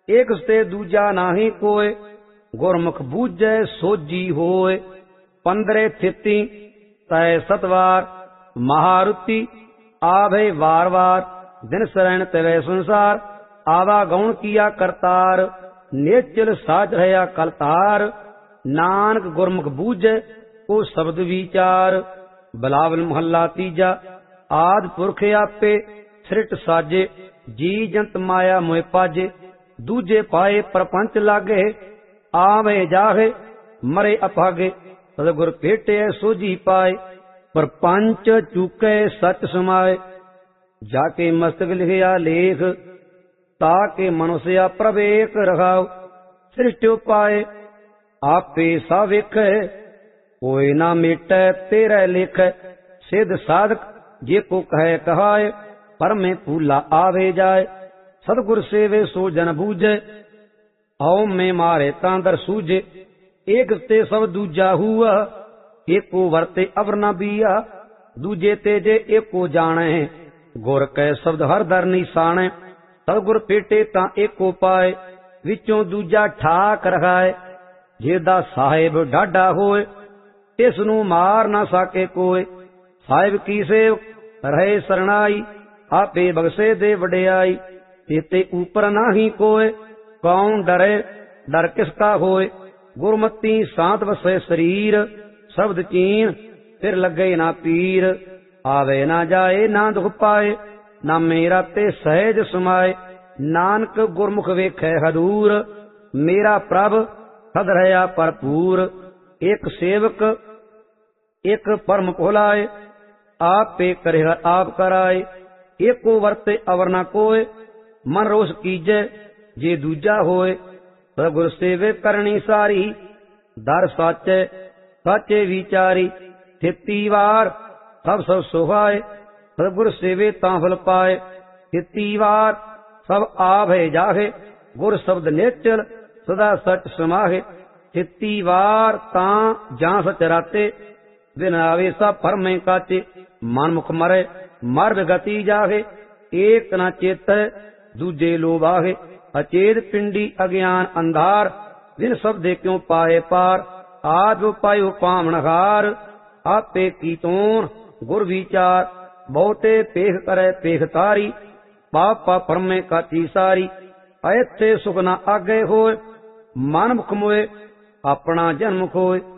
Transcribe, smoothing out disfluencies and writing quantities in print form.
एक ते दूजा नाही कोय, गुरमुख बूझै सोजी होय। 15 थिती तय सतवार, महारुति आभे वार वार। दिन शरण तवै संसार, आवा गौण किया करतार। नेचल साज रहा कलतार, नानक गुरमुख बूझै ओ शब्द विचार। बिलावल महला तीजा, आद पुरख आपे सृट साजे। जी जंत माया मोह पाजे, दूजे पाए प्रपंच लागे। आवे जाहे मरे अभागे, सतगुर भेटे सोझी पाए। प्रपंच चूके सच समाए, जाके मस्तक लिखिया लेख। ताके मनुष्या प्रवेक रखाओ, सृष्टि पाए आपे सा वेख। कोई ना मेटै तेरे लेख, सिद्ध साधक जे को कहे कहाए। पर में फूला आवे जाए, सतगुर सेवे सो जन बूझे। आओ में मारे तांदर सूझे, एक ते सब दूजा हुआ। एको वरते अवर न बिया, दूजे तेजे एको जाने। गुर कै शब्द हर दर निशाने, सतगुर पेटे तां एको पाए। विचों दूजा ठाक रखाए, जेदा साहिब डाढा होए। इस नू मार ना सके कोय, साहिब की सेव रहे सरनाई। आपे बगसे दे वडियाई, तेते ऊपर नाही कोय। कौन डरे डर किसका होए, गुरमती सांत वसे शरीर। शब्द चीन फिर लगे ना पीर, आवे ना जाए ना दुख पाए। ना मेरा ते सहज समाए, नानक गुरमुख वेखै हदूर। मेरा प्रभ सद रहा भरपूर, एक सेवक एक परम भुलाए। आप पे करे आप कराए, एको वरते अवर न कोय। मन रोष कीजे जे दूजा होए, सतगुर सेवे करनी सारी। दर साचे साचे विचारी, 33 वार सब सब सुहाए। सतगुर सेवे तां फल पाए, 33 वार सब आभे जाहे। गुर शब्द नेचल सदा सच समाहे। 33 वार तां जां सच राते, बिन आवेसा फरमे काचे। मन मुख मरे मर गति जाहे, एक न चेत दूजे लोभाहे। अचेत पिंडी अज्ञान अंधार, बिन शब्दे क्यों पाए पार। आज पायो पामनहार, आपे की तोन गुर विचार। बहुते पेख करे पेख तारी, पाप पा फरमे काची सारी। ऐथे सुख न आगे होए, मन मुख मोए अपना जन्म खोए।